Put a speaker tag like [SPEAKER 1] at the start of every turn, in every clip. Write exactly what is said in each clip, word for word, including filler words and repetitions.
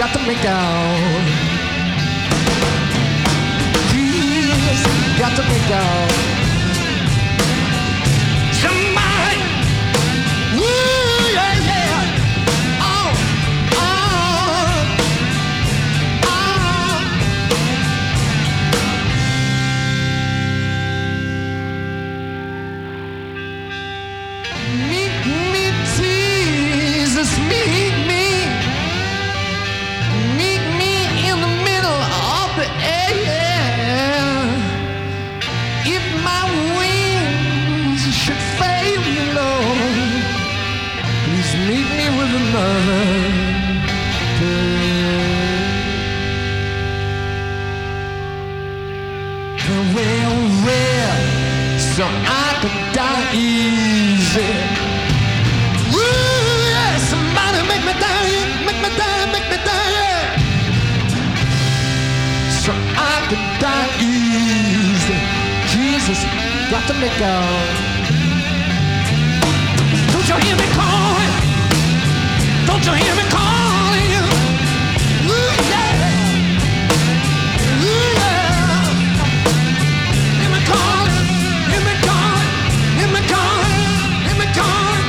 [SPEAKER 1] got to make out. Jesus, got to make out. Somebody, woo, yeah, yeah. Oh, oh, oh. Meet me, Jesus, meet me. Meet me in the middle of the air. If my wings should fail me, Lord, please meet me with another bird. Well, well, so I could die easy. Woo, yeah, somebody make me die, make me die, make me die, yeah. So I could die easy. Jesus, got to make out. Don't you hear me calling? Don't you hear me calling? Ooh, yeah. Ooh, yeah. Hear me calling, hear me calling, hear me calling, hear me calling.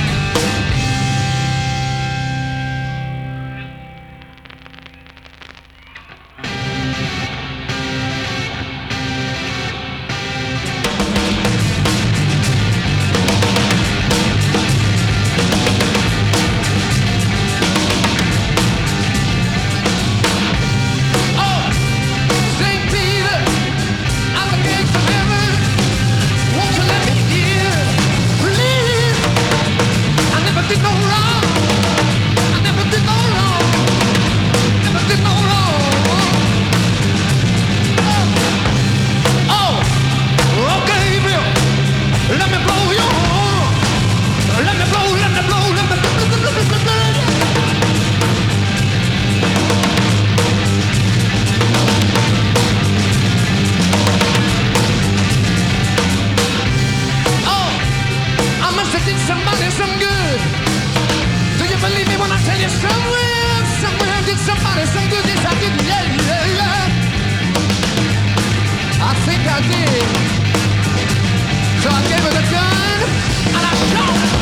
[SPEAKER 1] Somebody some good. Do you believe me when I tell you somewhere, somewhere I did somebody some good? Yes, I did. Yeah, yeah, yeah. I think I did. So I gave her the gun and I shot her.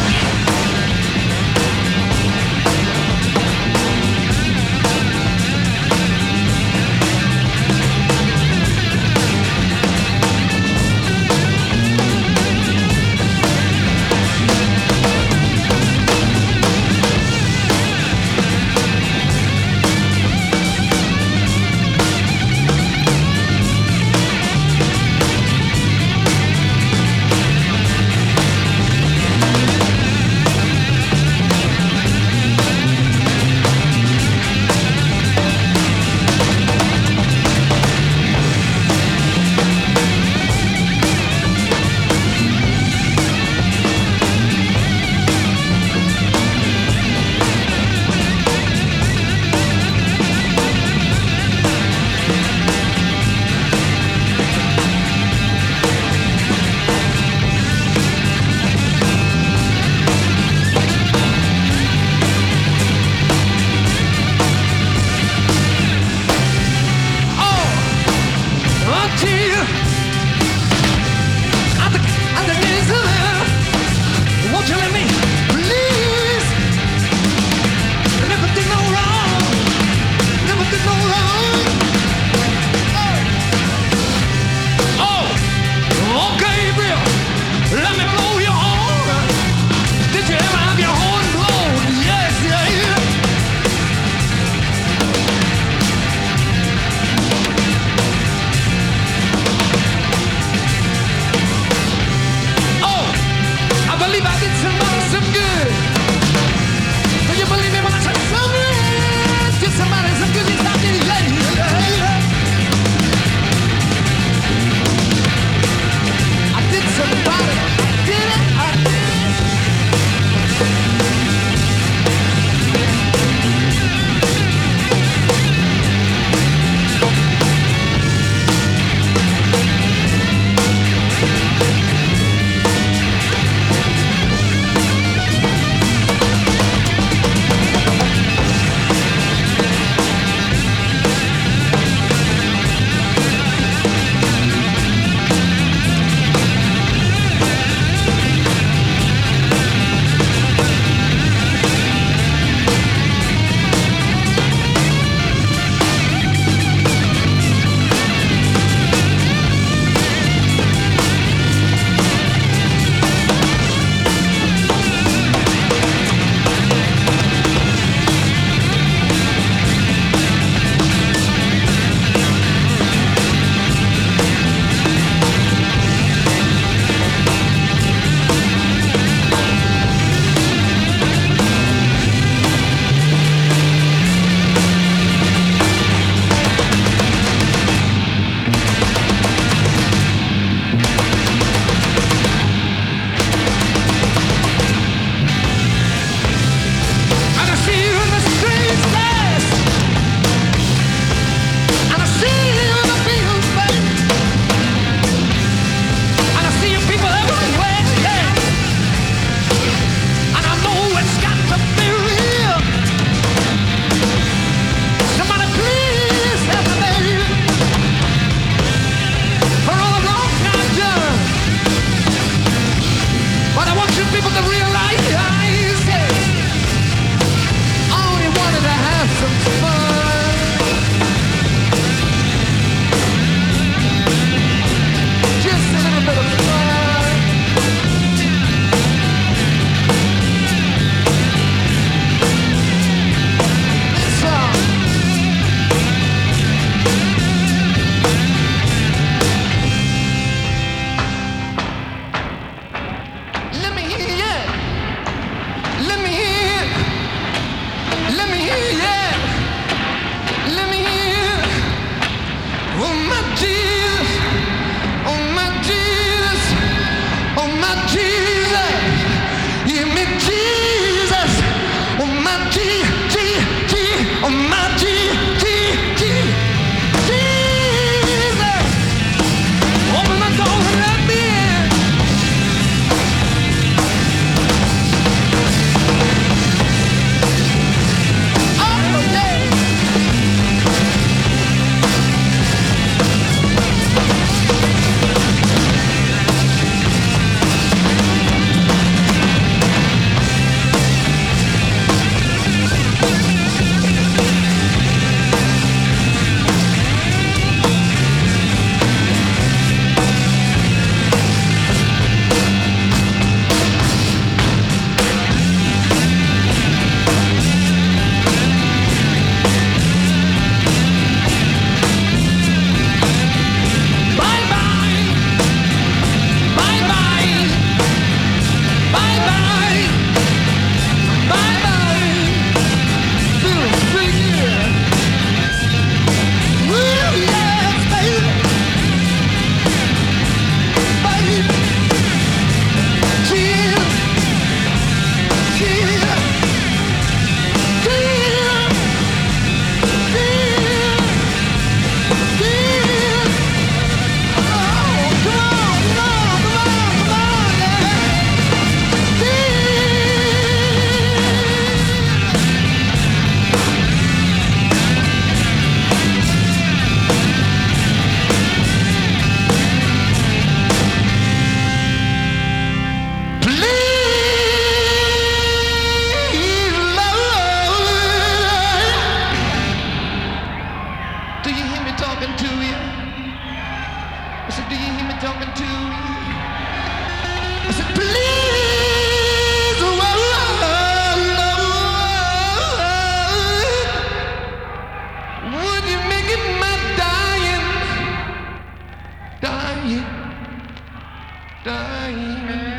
[SPEAKER 1] dying.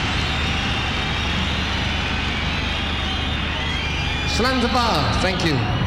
[SPEAKER 1] Slanta Bar, thank you.